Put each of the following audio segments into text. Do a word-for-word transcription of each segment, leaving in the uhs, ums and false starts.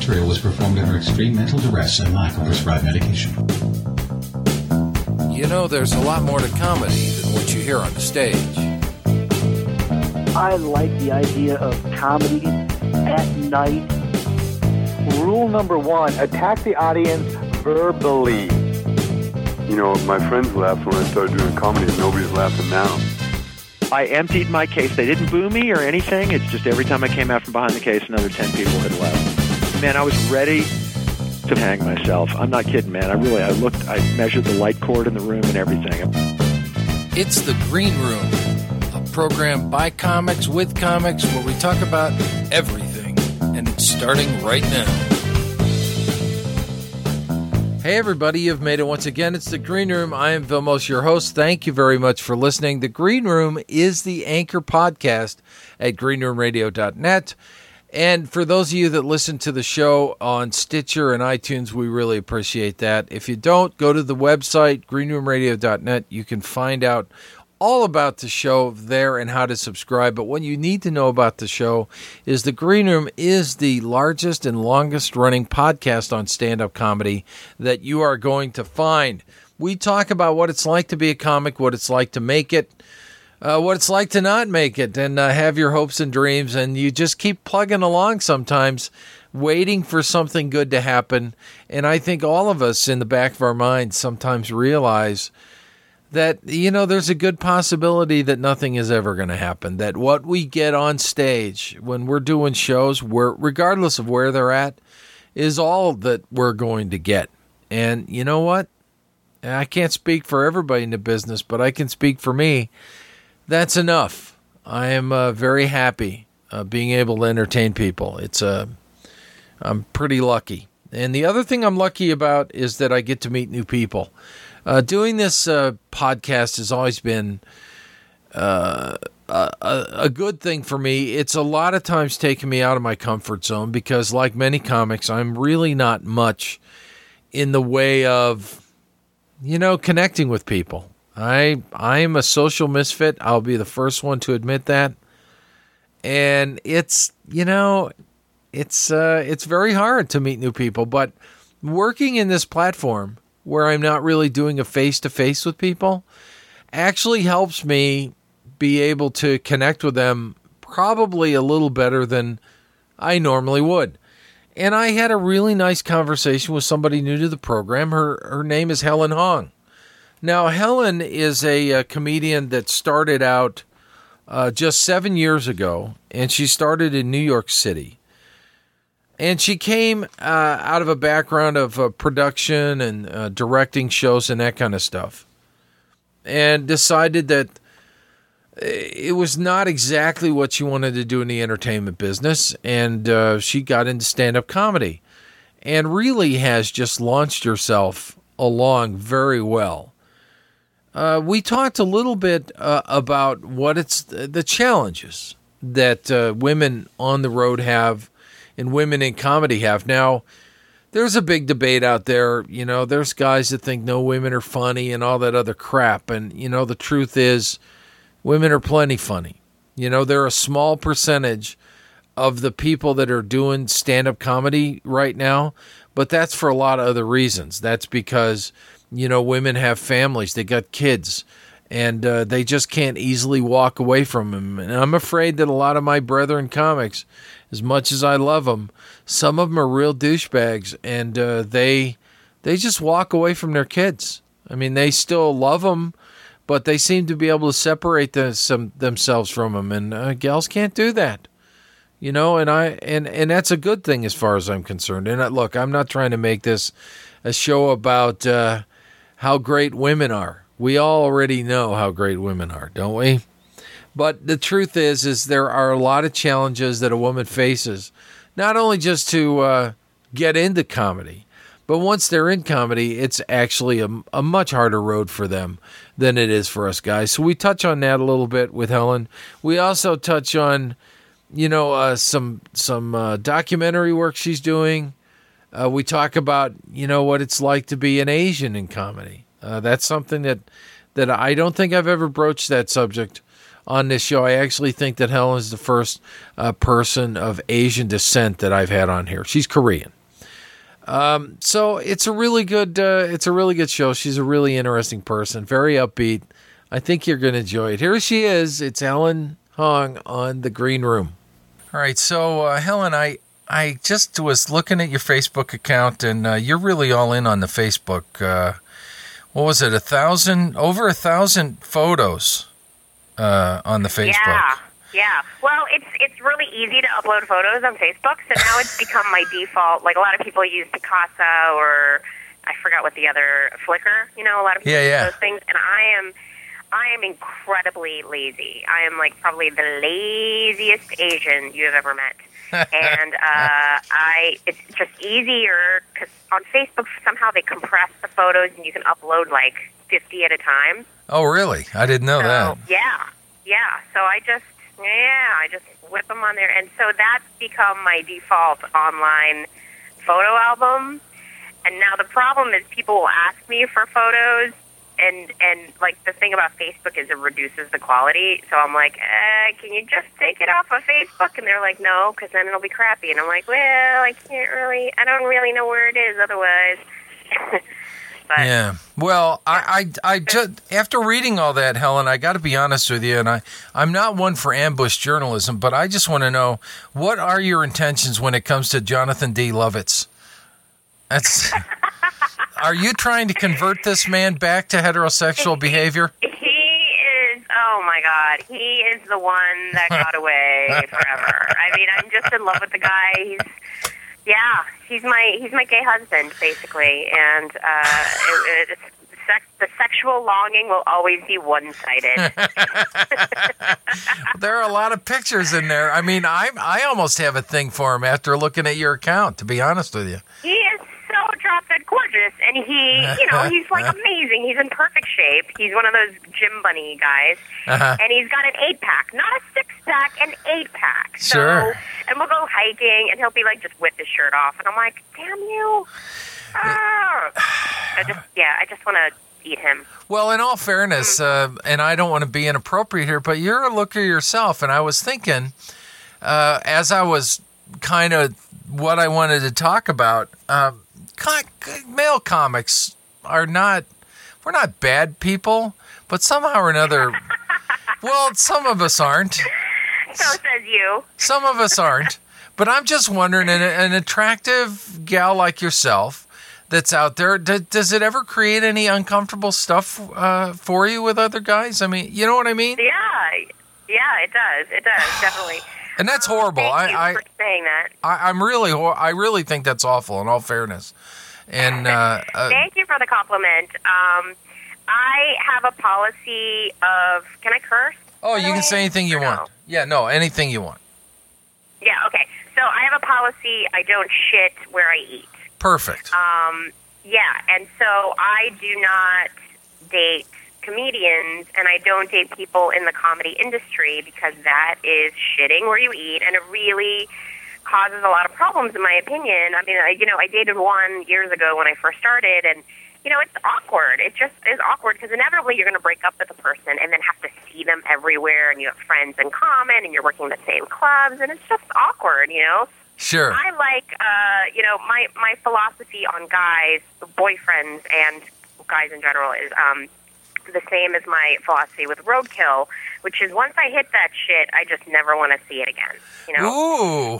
material was performed under extreme mental duress and lack of prescribed medication. You know, there's a lot more to comedy than what you hear on the stage. I like the idea of comedy at night. Rule number one, attack the audience verbally. You know, my friends laughed when I started doing comedy, and nobody's laughing now. I emptied my case. They didn't boo me or anything. It's just every time I came out from behind the case, another ten people had left. Man, I was ready to hang myself. I'm not kidding, man. I really, I looked, I measured the light cord in the room and everything. It's The Green Room, a program by comics, with comics, where we talk about everything. And it's starting right now. Hey everybody, you've made it once again. It's The Green Room. I am Vilmos, your host. Thank you very much for listening. The Green Room is the anchor podcast at green room radio dot net. And for those of you that listen to the show on Stitcher and iTunes, we really appreciate that. If you don't, go to the website, green room radio dot net. You can find out all about the show there and how to subscribe. But what you need to know about the show is The Green Room is the largest and longest running podcast on stand-up comedy that you are going to find. We talk about what it's like to be a comic, what it's like to make it, uh, what it's like to not make it, and uh, have your hopes and dreams. And you just keep plugging along sometimes, waiting for something good to happen. And I think all of us in the back of our minds sometimes realize that, you know, there's a good possibility that nothing is ever going to happen, that what we get on stage when we're doing shows, where, regardless of where they're at, is all that we're going to get. And you know what? I can't speak for everybody in the business, but I can speak for me. That's enough. I am uh, very happy uh, being able to entertain people. It's uh, I'm pretty lucky. And the other thing I'm lucky about is that I get to meet new people. Uh, doing this uh, podcast has always been uh, a, a good thing for me. It's a lot of times taken me out of my comfort zone because, like many comics, I'm really not much in the way of, you know, connecting with people. I I am a social misfit. I'll be the first one to admit that. And it's, you know, it's uh, it's very hard to meet new people. But working in this platform, where I'm not really doing a face-to-face with people, actually helps me be able to connect with them probably a little better than I normally would. And I had a really nice conversation with somebody new to the program. Her her name is Helen Hong. Now, Helen is a, a comedian that started out uh, just seven years ago, and she started in New York City. And she came uh, out of a background of uh, production and uh, directing shows and that kind of stuff, and decided that it was not exactly what she wanted to do in the entertainment business, and uh, she got into stand-up comedy and really has just launched herself along very well. Uh, we talked a little bit uh, about what it's the challenges that uh, women on the road have and women in comedy have. Now, there's a big debate out there. You know, there's guys that think no women are funny and all that other crap. And, you know, the truth is women are plenty funny. You know, they're a small percentage of the people that are doing stand-up comedy right now, but that's for a lot of other reasons. That's because, you know, women have families, they got kids, and uh, they just can't easily walk away from them. And I'm afraid that a lot of my brethren comics, as much as I love them, some of them are real douchebags, and uh, they they just walk away from their kids. I mean, they still love them, but they seem to be able to separate the, some, themselves from them, and uh, gals can't do that. You know, and I and, and that's a good thing as far as I'm concerned. And uh, look, I'm not trying to make this a show about uh, how great women are. We all already know how great women are, don't we? But the truth is, is there are a lot of challenges that a woman faces, not only just to uh, get into comedy, but once they're in comedy, it's actually a, a much harder road for them than it is for us guys. So we touch on that a little bit with Helen. We also touch on, you know, uh, some some uh, documentary work she's doing. Uh, we talk about, you know, what it's like to be an Asian in comedy. Uh, that's something that, that I don't think I've ever broached that subject on this show. I actually think that Helen is the first uh, person of Asian descent that I've had on here. She's Korean. Um, so it's a really good, uh, it's a really good show. She's a really interesting person, very upbeat. I think you're going to enjoy it. Here she is. It's Helen Hong on The Green Room. All right. So, uh, Helen, I, I just was looking at your Facebook account, and uh, you're really all in on the Facebook. Uh, what was it? A thousand, over a thousand photos uh, on the Facebook. Yeah. Yeah, well, it's it's really easy to upload photos on Facebook, so now it's become my default. Like, a lot of people use Picasa or I forgot what the other, Flickr, you know, a lot of people yeah, yeah. use those things, and I am I am incredibly lazy. I am, like, probably the laziest Asian you have ever met. and uh, I it's just easier, because on Facebook, somehow they compress the photos, and you can upload, like, fifty at a time. Oh, really? I didn't know so, that. Yeah, yeah, so I just... Yeah, I just whip them on there. And so that's become my default online photo album. And now the problem is people will ask me for photos, and, and like, the thing about Facebook is it reduces the quality. So I'm like, eh, can you just take it off of Facebook? And they're like, no, because then it'll be crappy. And I'm like, well, I can't really, I don't really know where it is otherwise. But, yeah. Well, I, I, I just, after reading all that, Helen, I got to be honest with you, and I, I'm not one for ambush journalism, but I just want to know, what are your intentions when it comes to Jonathan D. Lovitz? That's, are you trying to convert this man back to heterosexual behavior? He is, oh my God, he is the one that got away forever. I mean, I'm just in love with the guy. He's, yeah, he's my he's my gay husband, basically, and uh, it, it, sex, the sexual longing will always be one-sided. There are a lot of pictures in there. I mean, I I almost have a thing for him after looking at your account, to be honest with you. He is so drop-dead gorgeous, and he, you know, he's like amazing. He's in perfect shape. He's one of those gym bunny guys, Uh-huh. and he's got an eight-pack, not a six-pack, an eight-pack. Sure. So, and we'll go hiking, and he'll be like just with his shirt off, and I'm like, damn you. Ah. I just, yeah, I just want to eat him. Well, in all fairness, uh, and I don't want to be inappropriate here, but you're a looker yourself, and I was thinking, uh, as I was kind of what I wanted to talk about, um, co- male comics are not, we're not bad people, but somehow or another, well, some of us aren't. So says you. Some of us aren't. But I'm just wondering, an, an attractive gal like yourself that's out there, d- does it ever create any uncomfortable stuff uh, for you with other guys? I mean, you know what I mean? Yeah, yeah, it does. It does, definitely. And that's horrible. Thank you I, I, for saying that. I, I'm really, hor- I really think that's awful. In all fairness, and uh, uh, Thank you for the compliment. Um, I have a policy of. Can I curse? oh, you can say anything you Or no? want. Yeah, no, anything you want. Yeah. Okay. So I have a policy. I don't shit where I eat. Perfect. Um, yeah, and so I do not date comedians, and I don't date people in the comedy industry because that is shitting where you eat, and it really causes a lot of problems, in my opinion. I mean, I, you know, I dated one years ago when I first started, and, you know, it's awkward. It just is awkward because inevitably you're going to break up with a person and then have to see them everywhere, and you have friends in common, and you're working the same clubs, and it's just awkward, you know? Sure. I like, uh, you know, my, my philosophy on guys, boyfriends, and guys in general is um, the same as my philosophy with roadkill, which is once I hit that shit, I just never want to see it again, you know? Ooh.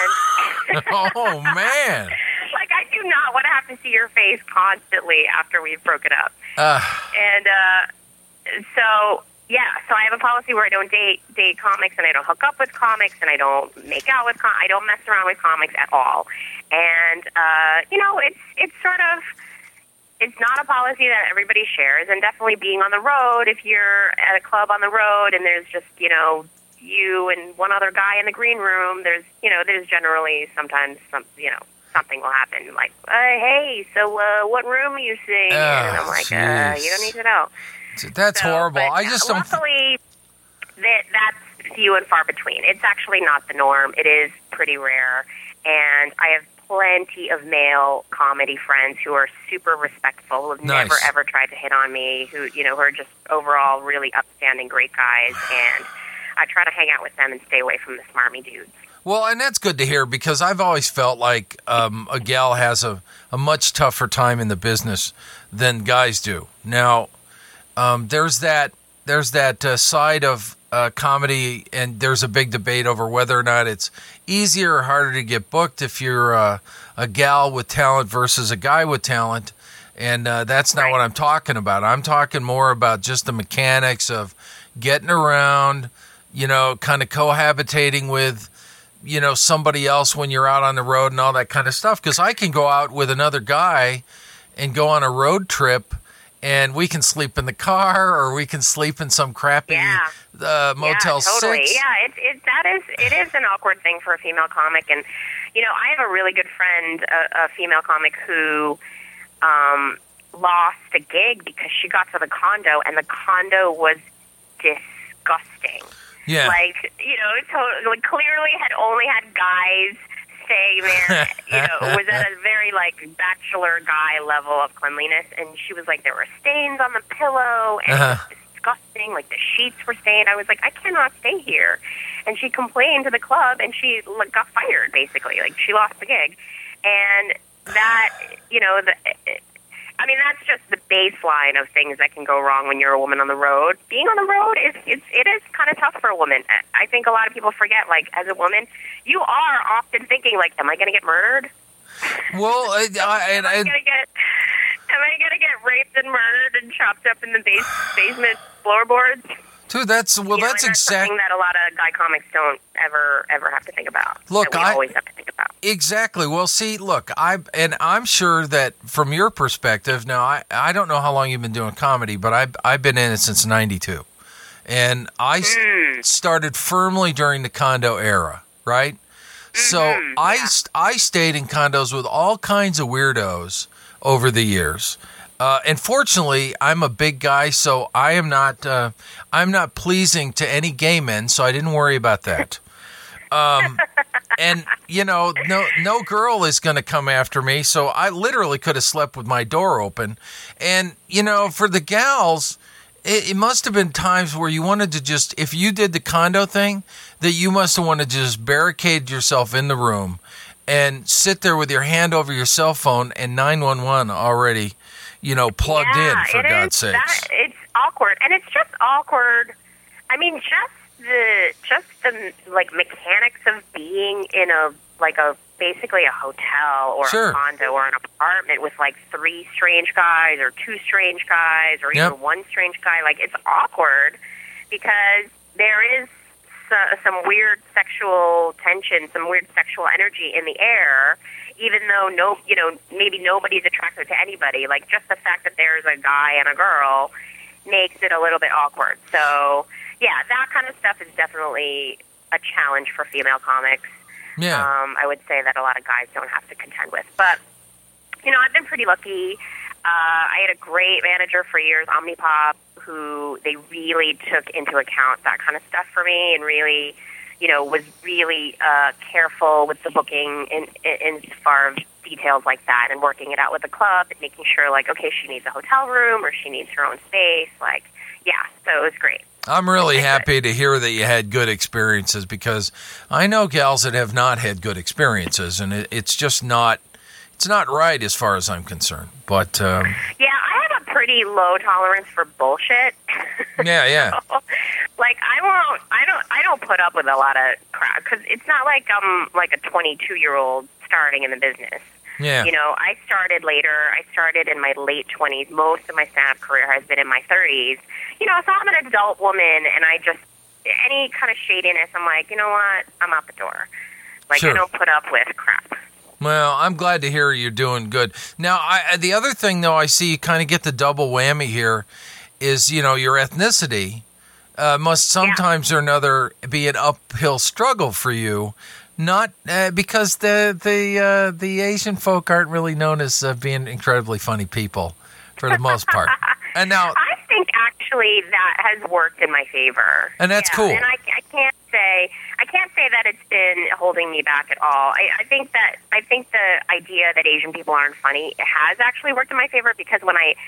And Oh, man. like, I do not want to have to see your face constantly after we've broken up. Uh, And uh, so... Yeah, so I have a policy where I don't date date comics, and I don't hook up with comics, and I don't make out with com- I don't mess around with comics at all. And uh, you know, it's it's sort of it's not a policy that everybody shares, and definitely being on the road. If you're at a club on the road and there's just you know you and one other guy in the green room, there's you know there's generally sometimes some you know something will happen like uh, hey, so uh, what room are you staying in? And I'm like, uh, you don't need to know. that's So, horrible. but I just don't. Luckily, that that's few and far between. It's actually not the norm. It is pretty rare, and I have plenty of male comedy friends who are super respectful, who have Nice. never ever tried to hit on me, who you know who are just overall really upstanding, great guys, and I try to hang out with them and stay away from the smarmy dudes. Well, and that's good to hear because I've always felt like um, a gal has a, a much tougher time in the business than guys do. Now, um, there's that there's that uh, side of uh, comedy, and there's a big debate over whether or not it's easier or harder to get booked if you're uh, a gal with talent versus a guy with talent. And uh, that's not Right. what I'm talking about. I'm talking more about just the mechanics of getting around, you know, kind of cohabitating with, you know, somebody else when you're out on the road and all that kind of stuff. Because I can go out with another guy and go on a road trip, and we can sleep in the car, or we can sleep in some crappy Yeah. uh, Motel yeah, totally. six. Yeah, it, it, that is, it is an awkward thing for a female comic. And, you know, I have a really good friend, a, a female comic, who um, lost a gig because she got to the condo, and the condo was disgusting. Yeah. Like, you know, totally, like, clearly had only had guys stay there. You know, was at a very, like, bachelor guy level of cleanliness. And she was like, there were stains on the pillow, and Uh-huh. it was disgusting. Like, the sheets were stained. I was like, I cannot stay here. And she complained to the club, and she like, got fired, basically. Like, she lost the gig. And that, you know, the... I mean, that's just the baseline of things that can go wrong when you're a woman on the road. Being on the road is it's, it is kind of tough for a woman. I think a lot of people forget, like, as a woman, you are often thinking, like, am I going to get murdered? Well, I, I, am and, I and, going to get am I going to get raped and murdered and chopped up in the base, basement floorboards? dude, that's well, You know, that's and that's exactly something that a lot of guy comics don't ever ever have to think about. Look, that we I- always have to think about. exactly. Well, see, look, I and I'm sure that from your perspective, now I, I don't know how long you've been doing comedy, but I I've been in it since ninety-two, and I s- Mm. started firmly during the condo era, right? So Mhm, I yeah. st- I stayed in condos with all kinds of weirdos over the years. Uh, and fortunately, I'm a big guy, so I am not uh, I'm not pleasing to any gay men, so I didn't worry about that. Um, and you know, no no girl is going to come after me, so I literally could have slept with my door open. And you know, for the gals, it, it must have been times where you wanted to just, if you did the condo thing, that you must have wanted to just barricade yourself in the room and sit there with your hand over your cell phone and nine one one already, you know, plugged yeah, in, for it God's is, sakes. that- it's awkward, and it's just awkward. I mean, just the just the like mechanics of being in a like a basically a hotel or Sure. a condo or an apartment with like three strange guys or two strange guys or Yep. even one strange guy. Like, it's awkward because there is so- some weird sexual tension, some weird sexual energy in the air, even though no, you know, maybe nobody's attracted to anybody. Like, just the fact that there's a guy and a girl makes it a little bit awkward. So, yeah, that kind of stuff is definitely a challenge for female comics. Yeah. Um, I would say that a lot of guys don't have to contend with. But, you know, I've been pretty lucky. Uh, I had a great manager for years, Omnipop, who they really took into account that kind of stuff for me and really, you know, was really uh, careful with the booking in, in, in far as details like that and working it out with the club and making sure, like, okay, she needs a hotel room or she needs her own space. Like, yeah, so it was great. I'm really Okay, happy to hear that you had good experiences, because I know gals that have not had good experiences, and it, it's just not, it's not right as far as I'm concerned. But um, Yeah, I have a pretty low tolerance for bullshit. yeah, yeah, Like, I won't, I don't, I don't put up with a lot of crap because it's not like I'm like a twenty-two year old starting in the business. yeah. You know, I started later. I started in my late twenties. Most of my stand-up career has been in my thirties. You know, so I'm an adult woman, and I just, any kind of shadiness, I'm like, you know what? I'm out the door. Like, Sure. I don't put up with crap. Well, I'm glad to hear you're doing good. Now, I, the other thing, though, I see you kind of get the double whammy here is, you know, your ethnicity uh, must sometimes or another be an uphill struggle for you. Not uh, because the the uh, the Asian folk aren't really known as uh, being incredibly funny people for the most part. And now, I think actually that has worked in my favor, And that's Yeah, cool. And I, I can't say I can't say that it's been holding me back at all. I, I think that I think the idea that Asian people aren't funny has actually worked in my favor, because when I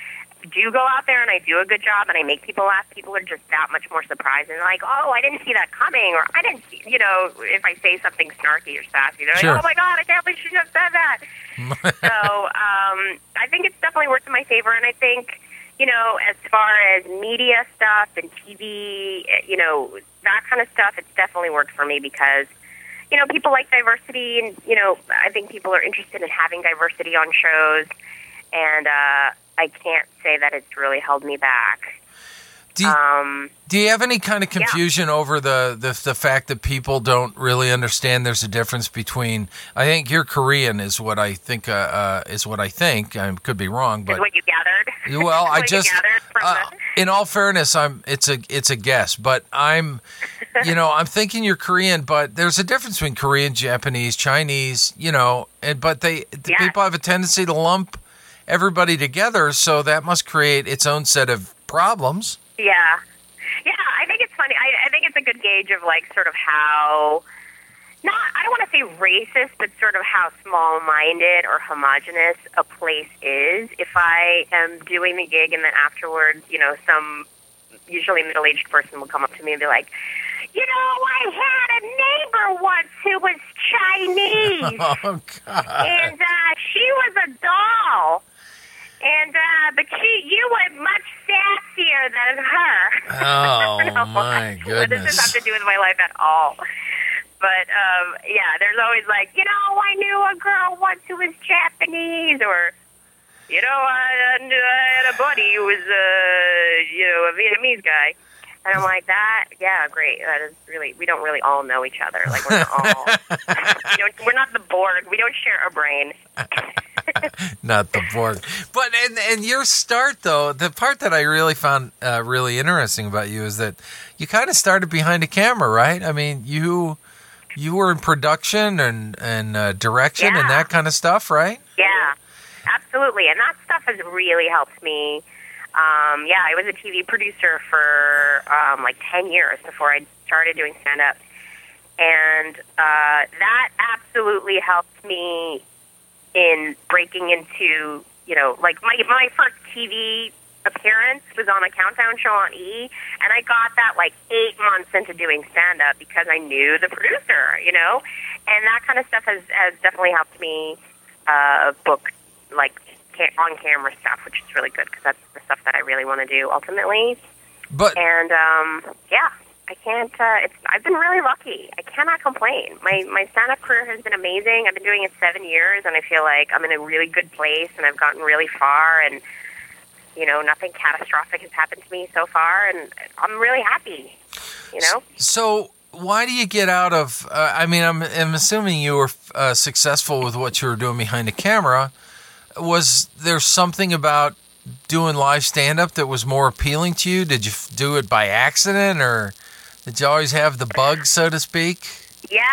do go out there and I do a good job and I make people laugh, people are just that much more surprised and they're like, oh, I didn't see that coming, or I didn't see, you know, if I say something snarky or sassy, they're Sure. like, oh my God, I can't believe she just said that. So um, I think it's definitely worked in my favor, and I think, you know, as far as media stuff and T V, you know, that kind of stuff, it's definitely worked for me because, you know, people like diversity, and, you know, I think people are interested in having diversity on shows, and uh, I can't say that it's really held me back. Do you, Um, do you have any kind of confusion over the, the the fact that people don't really understand there's a difference between, I think you're Korean is what I think, uh, uh, is what I think, I could be wrong, but... is what you gathered? Well, I What you just, gathered from uh, the- in all fairness, I'm. It's a, it's a guess, but I'm, you know, I'm thinking you're Korean, but there's a difference between Korean, Japanese, Chinese, you know, and but they, the Yeah. people have a tendency to lump everybody together, so that must create its own set of problems. Yeah. Yeah, I think it's funny. I, I think it's a good gauge of, like, sort of how, not, I don't want to say racist, but sort of how small-minded or homogenous a place is. If I am doing the gig and then afterwards, you know, some usually middle-aged person will come up to me and be like, you know, I had a neighbor once who was Chinese, Oh God! and uh, she was a doll. And, uh, but she, you were much sassier than her. Oh No, my What does this have goodness! to do with my life at all? But, um, yeah, there's always like, you know, I knew a girl once who was Japanese, or, you know, I, I, knew, I had a buddy who was, uh, you know, a Vietnamese guy. And I'm like, that, yeah, great. That is really, we don't really all know each other. Like, we're not all, we don't, we're not the Borg. We don't share a brain. Not the Borg. But and and your start though, the part that I really found uh, really interesting about you is that you kind of started behind a camera, right? I mean, you you were in production and and uh, direction and Yeah. that kind of stuff, right? Yeah, absolutely. And that stuff has really helped me. Um, yeah, I was a T V producer for um, like ten years before I started doing stand-up. And uh, that absolutely helped me in breaking into, you know, like my, my first T V appearance was on a countdown show on E! And I got that like eight months into doing stand-up because I knew the producer, you know? And that kind of stuff has, has definitely helped me uh, book, like, on-camera stuff, which is really good because that's the stuff that I really want to do ultimately. But And um, yeah, I can't. Uh, it's I've been really lucky. I cannot complain. My my stand-up career has been amazing. I've been doing it seven years, and I feel like I'm in a really good place, and I've gotten really far. And you know, nothing catastrophic has happened to me so far, and I'm really happy. You know. so why do you get out of? Uh, I mean, I'm I'm assuming you were uh, successful with what you were doing behind the camera. Was there something about doing live stand-up that was more appealing to you? Did you f- do it by accident, or did you always have the bug, so to speak? Yeah,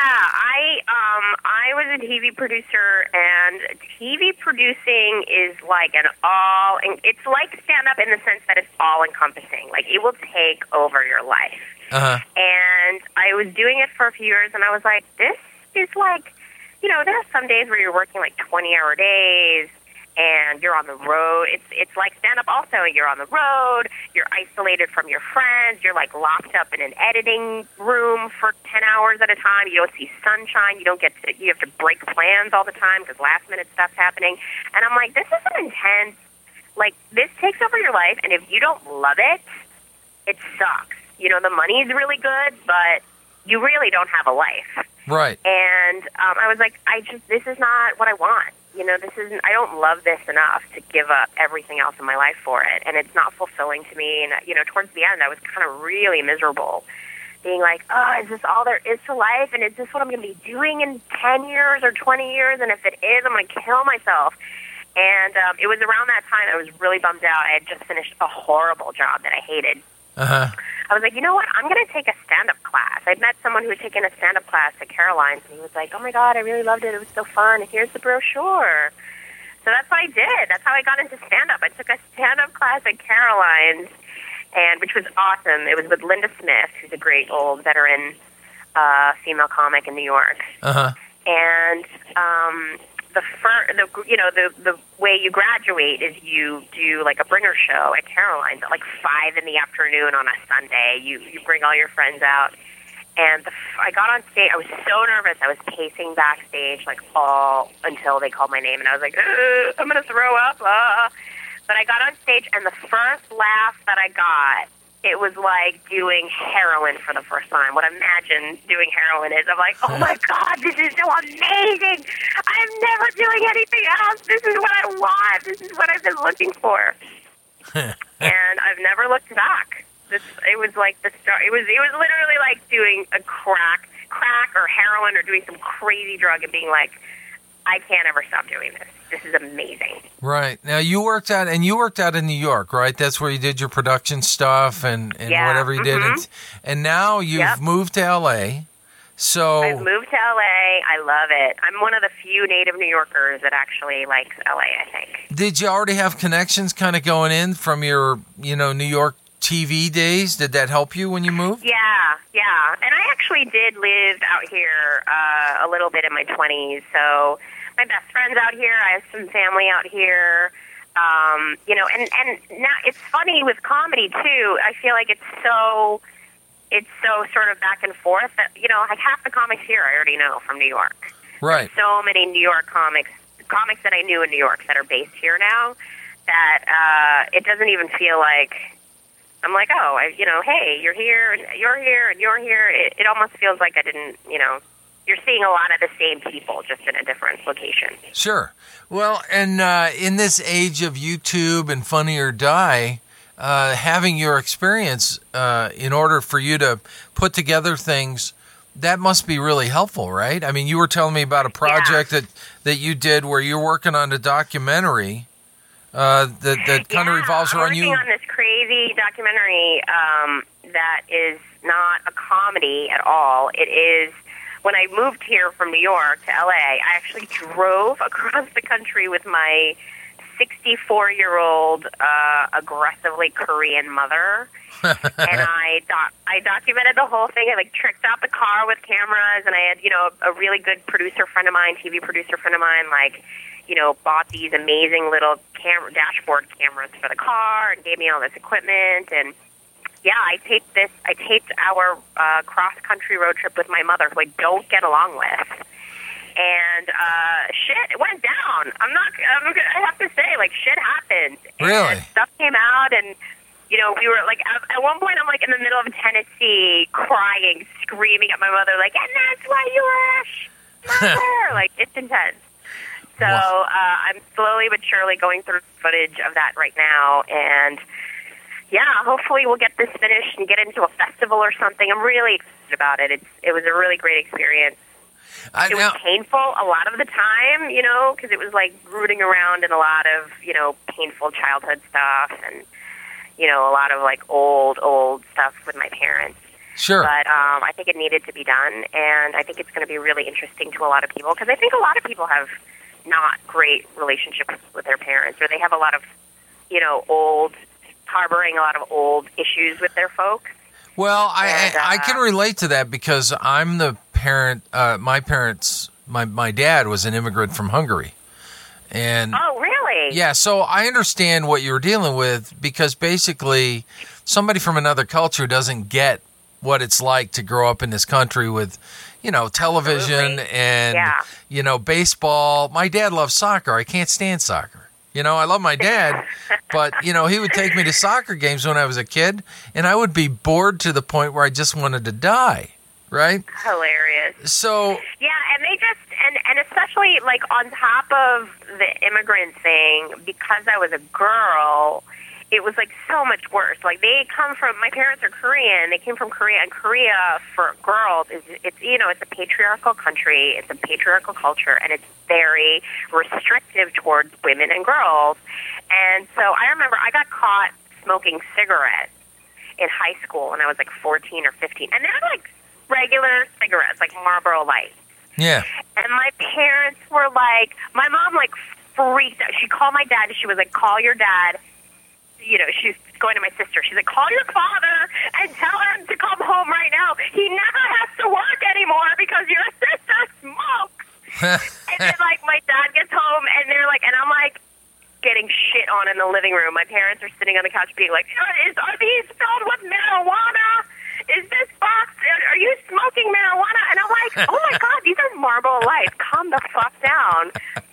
I um I was a T V producer, and T V producing is like an all. It's like stand-up in the sense that it's all-encompassing. Like it will take over your life. Uh-huh. And I was doing it for a few years, and I was like, this is like, you know, there are some days where you're working like twenty-hour days. And you're on the road. It's it's like stand-up also. You're on the road. You're isolated from your friends. You're like locked up in an editing room for ten hours at a time. You don't see sunshine. You don't get to, you have to break plans all the time because last-minute stuff's happening. And I'm like, this is an intense, like, this takes over your life. And if you don't love it, it sucks. You know, the money is really good, but you really don't have a life. Right. And um, I was like, I just, this is not what I want. You know, this isn't, I don't love this enough to give up everything else in my life for it. And it's not fulfilling to me. And, you know, towards the end, I was kind of really miserable, being like, oh, is this all there is to life? And is this what I'm going to be doing in ten years or twenty years? And if it is, I'm going to kill myself. And um, it was around that time I was really bummed out. I had just finished a horrible job that I hated. Uh-huh. I was like, you know what? I'm going to take a stand-up class. I met someone who had taken a stand-up class at Caroline's, and he was like, oh, my God, I really loved it. It was so fun. Here's the brochure. So that's what I did. That's how I got into stand-up. I took a stand-up class at Caroline's, and which was awesome. It was with Linda Smith, who's a great old veteran uh, female comic in New York. Uh-huh. And um, the fir- the you know the the way you graduate is you do like a bringer show at Caroline's at like five in the afternoon on a Sunday. You you bring all your friends out, and the, I got on stage. I was so nervous. I was pacing backstage like all until they called my name, and I was like, I'm gonna throw up. Uh. But I got on stage, and the first laugh that I got, it was like doing heroin for the first time. What I imagine doing heroin is. I'm like, oh, my God, this is so amazing. I'm never doing anything else. This is what I want. This is what I've been looking for. And I've never looked back. This, it was like the start. It was, it was literally like doing a crack, crack or heroin or doing some crazy drug and being like, I can't ever stop doing this. This is amazing. Right. Now, you worked out, and you worked out in New York, right? That's where you did your production stuff and, and yeah. whatever you mm-hmm. did. And, and now you've yep. moved to L A. So I've moved to L A. I love it. I'm one of the few native New Yorkers that actually likes L A, I think. Did you already have connections kind of going in from your, you know, New York T V days? Did that help you when you moved? Yeah, yeah. And I actually did live out here uh, a little bit in my twenties, so my best friend's out here. I have some family out here. Um, you know, and, and now it's funny with comedy, too. I feel like it's so, it's so sort of back and forth that, you know, like half the comics here I already know from New York. Right. There's so many New York comics, comics that I knew in New York that are based here now that uh, it doesn't even feel like, I'm like, oh, I, you know, hey, you're here, and you're here, and you're here. It, it almost feels like I didn't, you know, you're seeing a lot of the same people, just in a different location. Sure. Well, and uh, in this age of YouTube and Funny or Die, uh, having your experience uh, in order for you to put together things, that must be really helpful, right? I mean, you were telling me about a project yeah. that, that you did where you're working on a documentary uh, that, that kind yeah, of revolves around you. I'm working on this crazy documentary um, that is not a comedy at all. It is... When I moved here from New York to L A, I actually drove across the country with my sixty-four-year-old uh, aggressively Korean mother, and I doc- I documented the whole thing. I like tricked out the car with cameras, and I had you know a really good producer friend of mine, T V producer friend of mine, like you know bought these amazing little camera dashboard cameras for the car and gave me all this equipment and. Yeah, I taped this. I taped our uh, cross-country road trip with my mother, who I don't get along with. And uh, shit, it went down. I'm not. I'm, I have to say, like, shit happened. Really? And stuff came out, and you know, we were like, at, at one point, I'm like in the middle of Tennessee, crying, screaming at my mother, like, and that's why you wish, mother. Like, it's intense. So uh, I'm slowly but surely going through footage of that right now, and. Yeah, hopefully we'll get this finished and get into a festival or something. I'm really excited about it. It's, it was a really great experience. I, it was now, painful a lot of the time, you know, because it was like rooting around in a lot of, you know, painful childhood stuff and, you know, a lot of like old, old stuff with my parents. Sure. But um, I think it needed to be done, and I think it's going to be really interesting to a lot of people because I think a lot of people have not great relationships with their parents, or they have a lot of, you know, old... harboring a lot of old issues with their folks. Well, I and, uh, I can relate to that because I'm the parent. Uh, my parents, my my dad was an immigrant from Hungary, and oh, really? Yeah, so I understand what you were dealing with because basically, somebody from another culture doesn't get what it's like to grow up in this country with, you know, television Absolutely. and yeah. you know baseball. My dad loves soccer. I can't stand soccer. You know, I love my dad, but, you know, he would take me to soccer games when I was a kid, and I would be bored to the point where I just wanted to die, right? Hilarious. So... Yeah, and they just, and, and especially, like, on top of the immigrant thing, because I was a girl, it was, like, so much worse. Like, they come from, my parents are Korean, they came from Korea, and Korea, for girls, is it's, you know, it's a patriarchal country, it's a patriarchal culture, and it's very restrictive towards women and girls. And so I remember I got caught smoking cigarettes in high school when I was, like, fourteen or fifteen, and they're, like, regular cigarettes, like Marlboro Lights. Yeah. And my parents were, like, my mom, like, freaked out. She called my dad, and she was like, call your dad. You know, she's going to my sister. She's like, call your father and tell him to come home right now. He never has to work anymore because your sister smokes. And then, like, my dad gets home, and they're like, and I'm like, getting shit on in the living room. My parents are sitting on the couch being like, Is, are these filled with marijuana? Is this box, are you smoking marijuana? And I'm like, oh my God, these are Marlboro Lights. Calm the fuck down.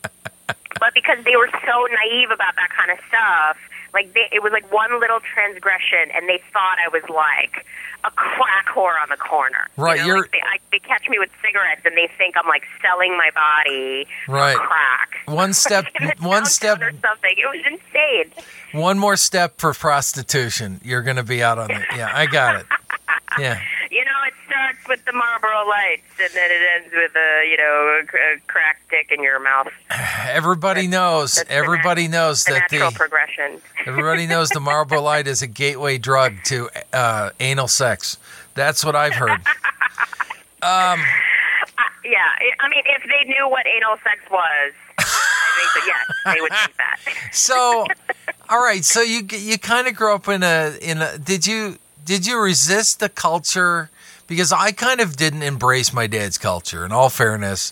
But because they were so naive about that kind of stuff, like they, it was like one little transgression, and they thought I was like a crack whore on the corner. Right, you know, you're like they, I, they catch me with cigarettes, and they think I'm like selling my body right. for crack. One step, one step, or something. It was insane. One more step for prostitution. You're going to be out on it. Yeah, I got it. Yeah. You know, it starts with the Marlboro Lights, and then it ends with a, you know, a, a crack dick in your mouth. Everybody that's, knows. that's Everybody the, knows the that natural the progression. everybody knows the Marlboro Light is a gateway drug to uh, anal sex. That's what I've heard. Um, uh, yeah, I mean, if they knew what anal sex was, I think that yes, they would think that. So, all right. So you you kind of grew up in a in a. Did you did you resist the culture? Because I kind of didn't embrace my dad's culture. In all fairness,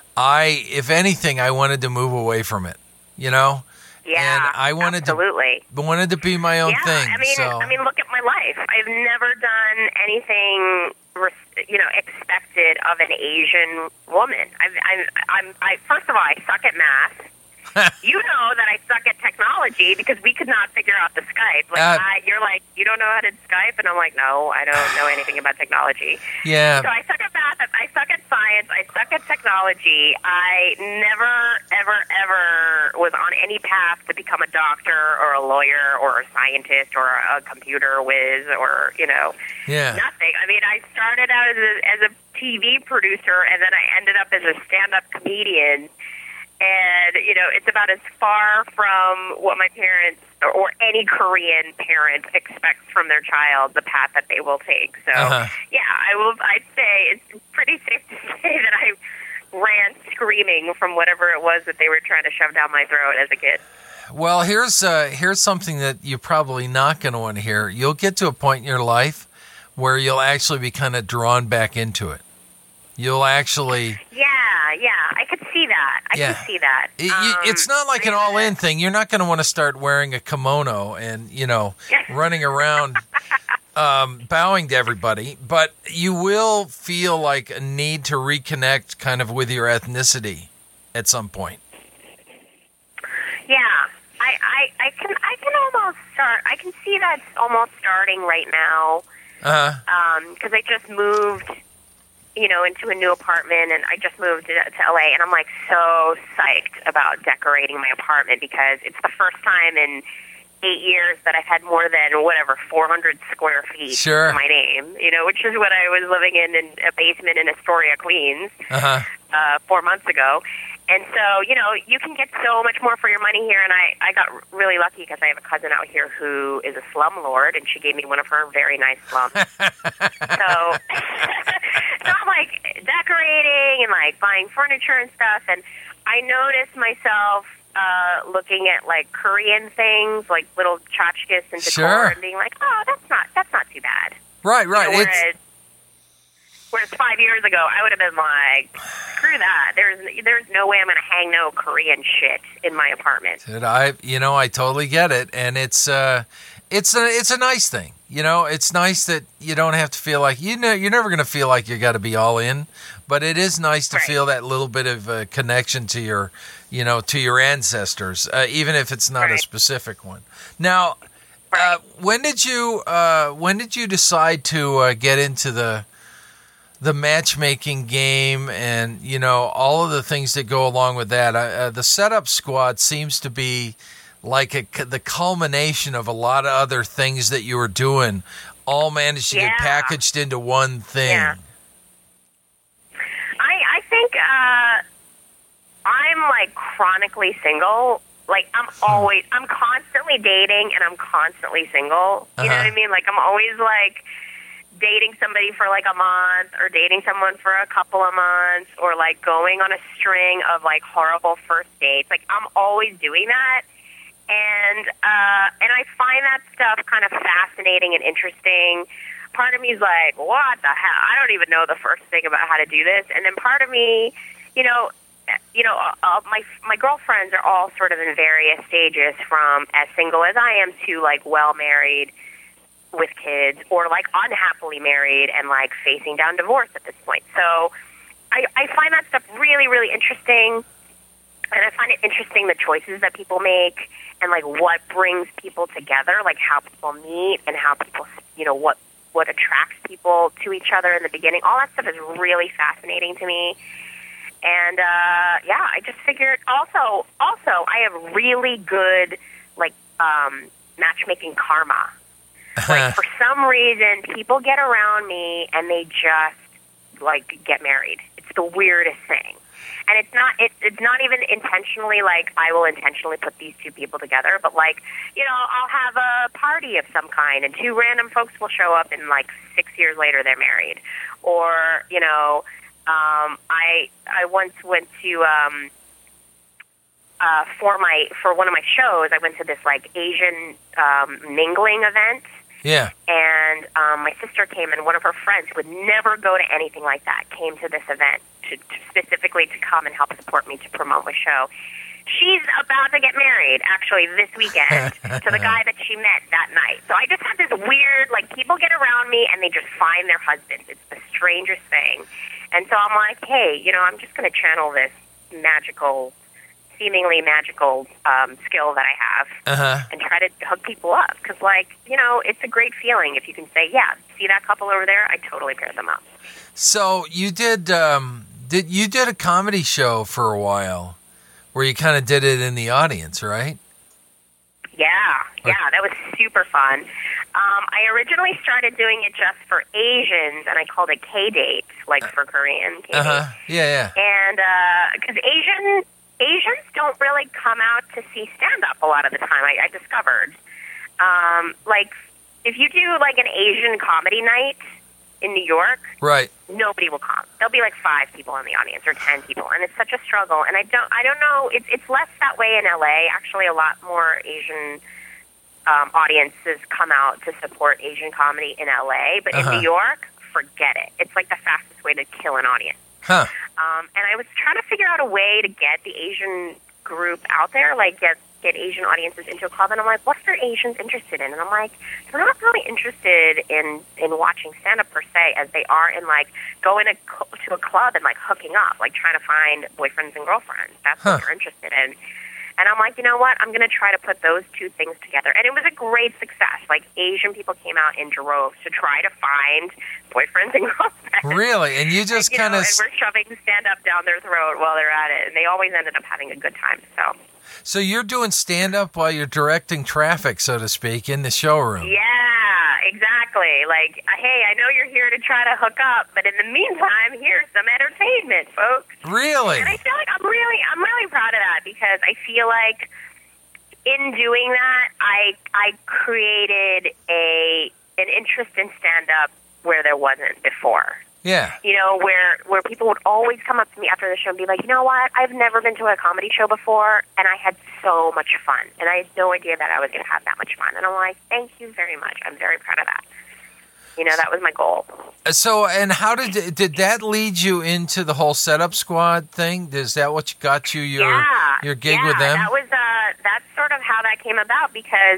I, if anything, I wanted to move away from it. You know. Yeah, and I wanted absolutely. to wanted to be my own yeah, thing. I mean, so. I mean, look at my life. I've never done anything, you know, expected of an Asian woman. I've, I'm, I'm, I first of all, I suck at math. You know that I suck at technology because we could not figure out the Skype. Like, Uh, I, you're like, you don't know how to Skype, and I'm like, no, I don't know anything about technology. Yeah. So I suck at math. I suck at science. I suck at technology. I never, ever, ever was on any path to become a doctor or a lawyer or a scientist or a computer whiz or, you know, Yeah. nothing. I mean, I started out as a, as a T V producer, and then I ended up as a stand-up comedian. And, you know, it's about as far from what my parents or, or any Korean parent expects from their child, the path that they will take. So, Uh-huh. yeah, I will. I'd say it's pretty safe to say that I ran screaming from whatever it was that they were trying to shove down my throat as a kid. Well, here's uh, here's something that you're probably not going to want to hear. You'll get to a point in your life where you'll actually be kind of drawn back into it. You'll actually... Yeah, yeah, I could see that. I Yeah. can see that. It, Um, it's not like an all-in thing. You're not going to want to start wearing a kimono and, you know, running around um, bowing to everybody. But you will feel like a need to reconnect kind of with your ethnicity at some point. Yeah, I, I, I can I can almost start. I can see that's almost starting right now. Uh-huh. Because I just moved, you know, into a new apartment, and I just moved to, to L A, and I'm like so psyched about decorating my apartment because it's the first time in eight years that I've had more than whatever four hundred square feet Sure. to my name. You know, which is what I was living in in a basement in Astoria, Queens, Uh-huh. uh, four months ago. And so, you know, you can get so much more for your money here. And I, I got really lucky because I have a cousin out here who is a slumlord, and she gave me one of her very nice slums. so, so I'm like decorating and like buying furniture and stuff. And I noticed myself uh, looking at like Korean things, like little tchotchkes and decor, Sure. and being like, oh, that's not that's not too bad. Right, right. You know, It's, whereas, whereas five years ago, I would have been like, screw that. There's there's no way I'm going to hang no Korean shit in my apartment. Dude, I, you know, I totally get it, and it's, uh, it's a, it's a nice thing. You know, it's nice that you don't have to feel like you know you're never going to feel like you got to be all in, but it is nice to Right. feel that little bit of uh, connection to your, you know, to your ancestors, uh, even if it's not a Right. specific one. Now, uh, when did you, uh, when did you decide to uh, get into the the matchmaking game and, you know, all of the things that go along with that? Uh, the Setup Squad seems to be like a, the culmination of a lot of other things that you were doing, all managed to Yeah. get packaged into one thing. Yeah. I I think uh, I'm like chronically single. Like I'm always, I'm constantly dating and I'm constantly single. You know Uh-huh. what I mean? Like I'm always like dating somebody for like a month or dating someone for a couple of months or like going on a string of like horrible first dates. Like I'm always doing that. And uh, and I find that stuff kind of fascinating and interesting. Part of me is like, what the hell? I don't even know the first thing about how to do this. And then part of me, you know, you know, uh, my my girlfriends are all sort of in various stages, from as single as I am to like well married with kids, or like unhappily married and like facing down divorce at this point. So I, I find that stuff really, really interesting. And I find it interesting the choices that people make and like what brings people together, like how people meet and how people, you know, what, what attracts people to each other in the beginning. All that stuff is really fascinating to me. And, uh, yeah, I just figured also, also I have really good, like, um, matchmaking karma. Like, for some reason, people get around me and they just, like, get married. It's the weirdest thing. And it's not it, it's not even intentionally like I will intentionally put these two people together, but like, you know, I'll have a party of some kind and two random folks will show up and like six years later they're married. Or, you know, um, I I once went to um, uh, for my for one of my shows, I went to this like Asian um, mingling event. Yeah. And um, my sister came, and one of her friends who would never go to anything like that came to this event to, to specifically to come and help support me to promote my show. She's about to get married, actually, this weekend to the guy that she met that night. So I just have this weird, like, people get around me and they just find their husbands. It's the strangest thing. And so I'm like, hey, you know, I'm just going to channel this magical, seemingly magical um, skill that I have uh-huh. and try to hook people up. Because, like, you know, it's a great feeling if you can say, yeah, see that couple over there? I totally pair them up. So you did, um, did you did a comedy show for a while where you kind of did it in the audience, right? Yeah, yeah, that was super fun. Um, I originally started doing it just for Asians, and I called it K-Date, like for Korean K-Date. Uh-huh. Yeah, yeah. And because uh, Asian... Asians don't really come out to see stand-up a lot of the time, I, I discovered. Um, like, if you do, like, an Asian comedy night in New York, right, nobody will come. There'll be, like, five people in the audience or ten people, and it's such a struggle. And I don't I don't know, it's, it's less that way in L A. Actually, a lot more Asian um, audiences come out to support Asian comedy in L A. But uh-huh. in New York, forget it. It's, like, the fastest way to kill an audience. Huh. Um, and I was trying to figure out a way to get the Asian group out there, like get get Asian audiences into a club. And I'm like, what are Asians interested in? And I'm like, they're not really interested in, in watching stand-up per se as they are in, like, going to, to a club and, like, hooking up, like, trying to find boyfriends and girlfriends. That's huh. what they're interested in. And I'm like, you know what? I'm going to try to put those two things together. And it was a great success. Like, Asian people came out in droves to try to find boyfriends and girlfriends. Really? And you just kind of... And we're shoving stand-up down their throat while they're at it. And they always ended up having a good time, so... So you're doing stand-up while you're directing traffic, so to speak, in the showroom. Yeah, exactly. Like, hey, I know you're here to try to hook up, but in the meantime, here's some entertainment, folks. Really? And I feel like I'm really, I'm really proud of that because I feel like in doing that, I I created a an interest in stand-up where there wasn't before. Yeah. You know, where where people would always come up to me after the show and be like, you know what, I've never been to a comedy show before, and I had so much fun. And I had no idea that I was going to have that much fun. And I'm like, thank you very much. I'm very proud of that. You know, that was my goal. So, and how did did that lead you into the whole Setup Squad thing? Is that what got you your yeah, your gig yeah, with them? that was uh, that's sort of how that came about because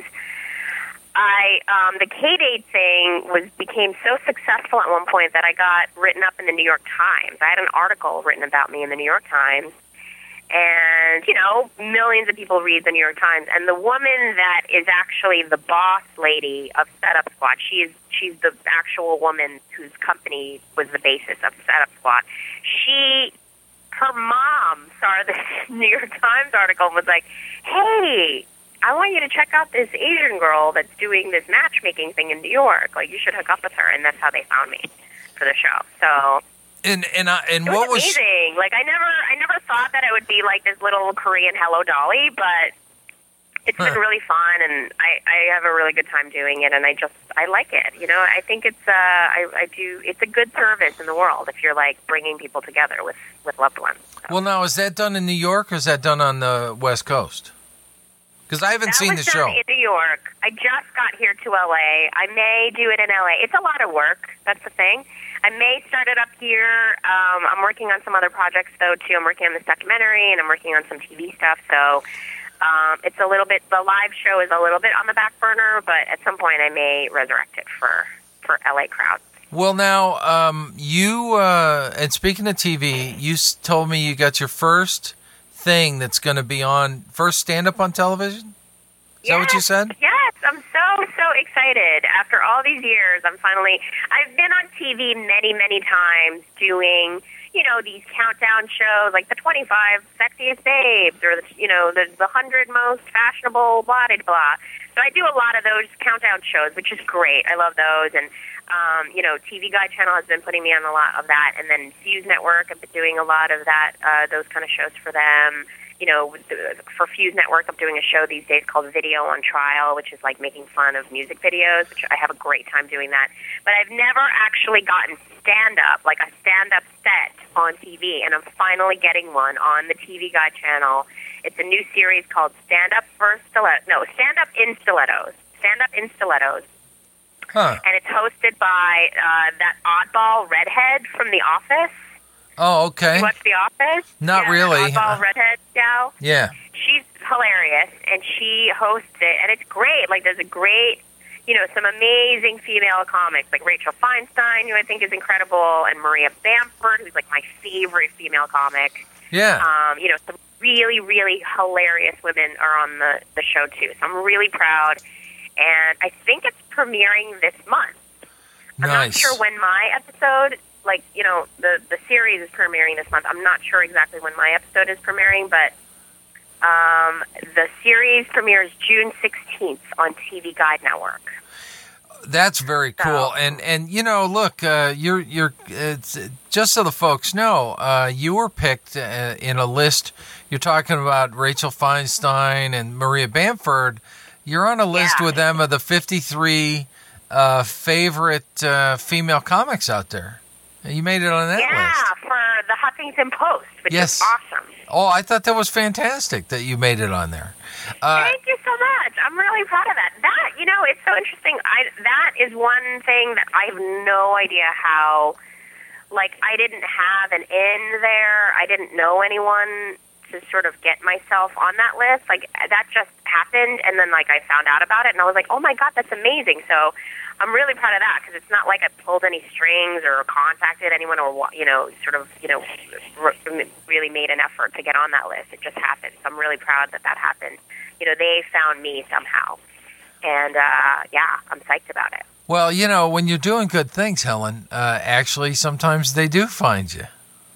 I um, the K-Date thing was became so successful at one point that I got written up in the New York Times. I had an article written about me in the New York Times, and you know, millions of people read the New York Times. And the woman that is actually the boss lady of Setup Squad, she's she's the actual woman whose company was the basis of Setup Squad. She, her mom saw this New York Times article and was like, "Hey, I want you to check out this Asian girl that's doing this matchmaking thing in New York. Like, you should hook up with her." And that's how they found me for the show. So and and I, and it what was was amazing. Like, I never I never thought that it would be like this little Korean Hello Dolly, but it's Huh. been really fun, and I, I have a really good time doing it, and I just I like it. You know, I think it's uh I, I do it's a good service in the world if you're like bringing people together with with loved ones. So. well, now is that done in New York or is that done on the West Coast? Because I haven't that seen was the done show. in New York. I just got here to L A. I may do it in L A. It's a lot of work. That's the thing. I may start it up here. Um, I'm working on some other projects, though, too. I'm working on this documentary, and I'm working on some T V stuff. So um, it's a little bit, the live show is a little bit on the back burner, but at some point I may resurrect it for, for L A crowds. Well, now, um, you, uh, and speaking of T V, you s- told me you got your first thing that's going to be on, first stand-up on television? Is yes, that what you said? Yes, I'm so, so excited. After all these years, I'm finally, I've been on T V many, many times doing, you know, these countdown shows, like the twenty-five sexiest babes, or, the, you know, the, the one hundred most fashionable blah, blah, blah. So I do a lot of those countdown shows, which is great. I love those. And, um, you know, T V Guide Channel has been putting me on a lot of that. And then Fuse Network, I've been doing a lot of that, uh, those kind of shows for them. You know, for Fuse Network, I'm doing a show these days called Video on Trial, which is like making fun of music videos, which I have a great time doing that. But I've never actually gotten stand-up, like a stand-up set on T V, and I'm finally getting one on the T V Guide Channel. It's a new series called Stand Up for Stilettos. No, Stand Up in Stilettos. Stand Up in Stilettos. Huh. And it's hosted by uh, that oddball redhead from The Office. Oh, okay. You watch The Office? Not yeah, really. Oddball redhead gal. Yeah. She's hilarious, and she hosts it, and it's great. Like, there's a great, you know, some amazing female comics, like Rachel Feinstein, who I think is incredible, and Maria Bamford, who's like my favorite female comic. Yeah. Um, you know, some really, really hilarious women are on the, the show, too. So I'm really proud, and I think it's premiering this month. I'm Nice. not sure when my episode, like, you know, the, the series is premiering this month. I'm not sure exactly when my episode is premiering, but um, the series premieres June sixteenth on T V Guide Network. That's very cool. So- And, and you know, look, uh, you're, you're, it's, just so the folks know, uh, you were picked uh, in a list. You're talking about Rachel Feinstein and Maria Bamford. You're on a list Yeah. with them of the fifty-three uh, favorite uh, female comics out there. You made it on that yeah, list. for the Huffington Post, which Yes. is awesome. Oh, I thought that was fantastic that you made it on there. Uh, Thank you so much. I'm really proud of that. That, you know, it's so interesting. I that is one thing that I have no idea how, like, I didn't have an in there. I didn't know anyone to sort of get myself on that list. Like, that just happened, and then, like, I found out about it, and I was like, oh, my God, that's amazing. So I'm really proud of that, because it's not like I pulled any strings or contacted anyone or, you know, sort of, you know, really made an effort to get on that list. It just happened. So I'm really proud that that happened. You know, they found me somehow. And, uh, yeah, I'm psyched about it. well, you know, when you're doing good things, Helen, uh, actually, sometimes they do find you.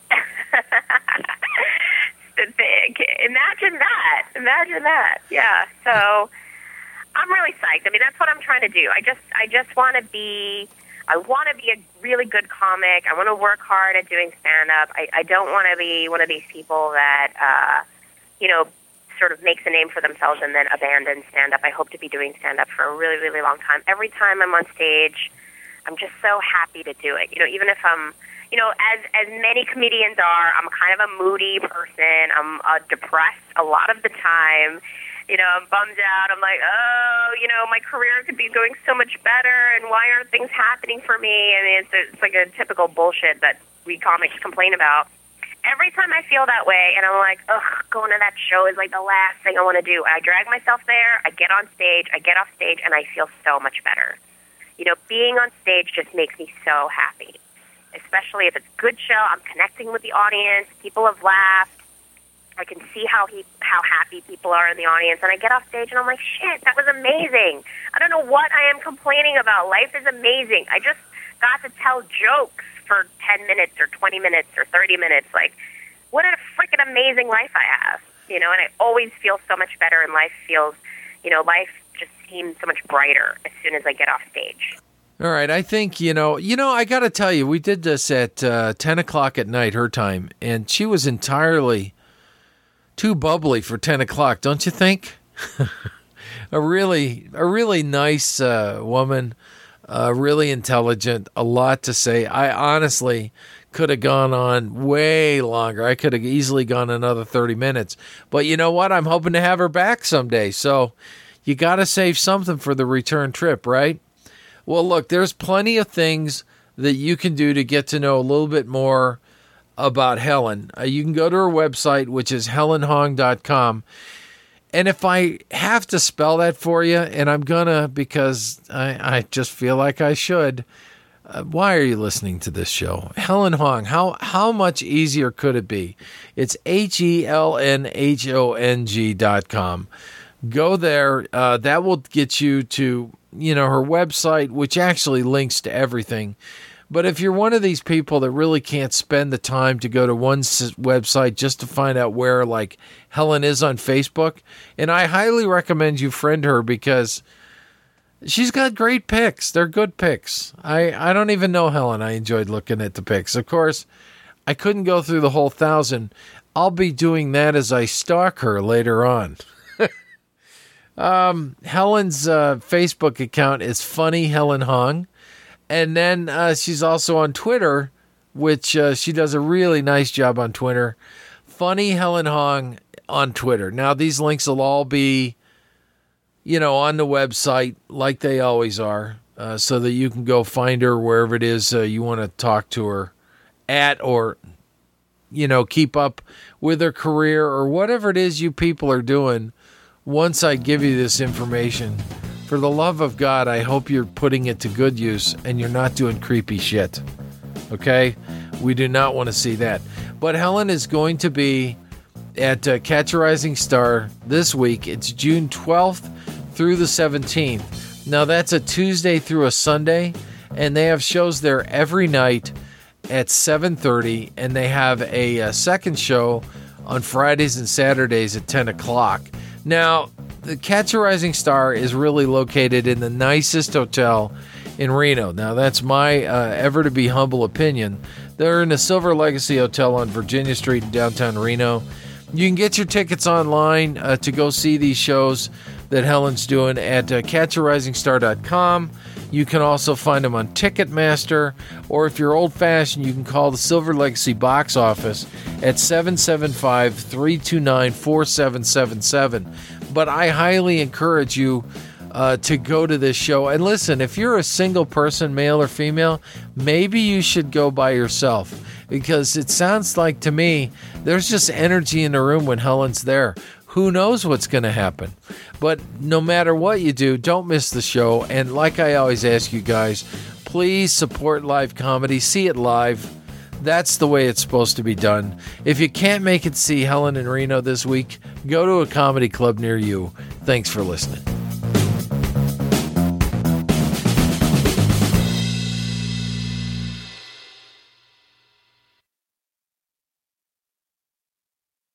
Imagine that. Imagine that. Yeah. So I'm really psyched. I mean, that's what I'm trying to do. I just, I just want to be, I want to be a really good comic. I want to work hard at doing stand-up. I, I don't want to be one of these people that, uh, you know, sort of makes a name for themselves and then abandons stand-up. I hope to be doing stand-up for a really, really long time. Every time I'm on stage, I'm just so happy to do it. You know, even if I'm, you know, as as many comedians are, I'm kind of a moody person. I'm uh, depressed a lot of the time. You know, I'm bummed out. I'm like, oh, you know, my career could be going so much better, and why aren't things happening for me? I mean, it's, it's like a typical bullshit that we comics complain about. Every time I feel that way, and I'm like, ugh, going to that show is like the last thing I want to do. I drag myself there, I get on stage, I get off stage, and I feel so much better. You know, being on stage just makes me so happy, especially if it's a good show. I'm connecting with the audience. People have laughed. I can see how he, how happy people are in the audience, and I get off stage, and I'm like, shit, that was amazing. I don't know what I am complaining about. Life is amazing. I just got to tell jokes for ten minutes or twenty minutes or thirty minutes. Like, what a freaking amazing life I have, you know, and I always feel so much better, and life feels, you know, life just seems so much brighter as soon as I get off stage. All right, I think, you know, you know, I got to tell you, we did this at uh, ten o'clock at night, her time, and she was entirely too bubbly for ten o'clock, don't you think? a really, a really nice uh, woman, uh, really intelligent, a lot to say. I honestly could have gone on way longer. I could have easily gone another thirty minutes. But you know what? I'm hoping to have her back someday. So you got to save something for the return trip, right? Well, look, there's plenty of things that you can do to get to know a little bit more about Helen. Uh, you can go to her website, which is helen hong dot com. And if I have to spell that for you, and I'm gonna because I, I just feel like I should, uh, why are you listening to this show? Helen Hong, how how much easier could it be? It's H E L N H O N G dot com. Go there. Uh, that will get you to, you know, her website, which actually links to everything. But if you're one of these people that really can't spend the time to go to one s- website just to find out where, like, Helen is on Facebook, and I highly recommend you friend her because she's got great pics. They're good pics. I, I don't even know Helen. I enjoyed looking at the pics. Of course, I couldn't go through the whole thousand. I'll be doing that as I stalk her later on. um, Helen's uh, Facebook account is Funny Helen Hong. And then uh, she's also on Twitter, which uh, she does a really nice job on Twitter. Funny Helen Hong on Twitter. Now, these links will all be, you know, on the website like they always are, uh, so that you can go find her wherever it is uh, you want to talk to her at, or, you know, keep up with her career or whatever it is you people are doing once I give you this information. For the love of God, I hope you're putting it to good use and you're not doing creepy shit. Okay? We do not want to see that. But Helen is going to be at uh, Catch a Rising Star this week. It's June twelfth through the seventeenth. Now, that's a Tuesday through a Sunday, and they have shows there every night at seven thirty, and they have a, a second show on Fridays and Saturdays at ten o'clock. Now, the Catch a Rising Star is really located in the nicest hotel in Reno. Now, that's my uh, ever-to-be humble opinion. They're in the Silver Legacy Hotel on Virginia Street in downtown Reno. You can get your tickets online uh, to go see these shows that Helen's doing at uh, catch a rising star dot com. You can also find them on Ticketmaster, or if you're old-fashioned, you can call the Silver Legacy box office at seven seven five, three two nine, four seven seven seven. But I highly encourage you uh, to go to this show. And listen, if you're a single person, male or female, maybe you should go by yourself, because it sounds like to me there's just energy in the room when Helen's there. Who knows what's going to happen? But no matter what you do, don't miss the show. And like I always ask you guys, please support live comedy. See it live. That's the way it's supposed to be done. If you can't make it see Helen in Reno this week, go to a comedy club near you. Thanks for listening.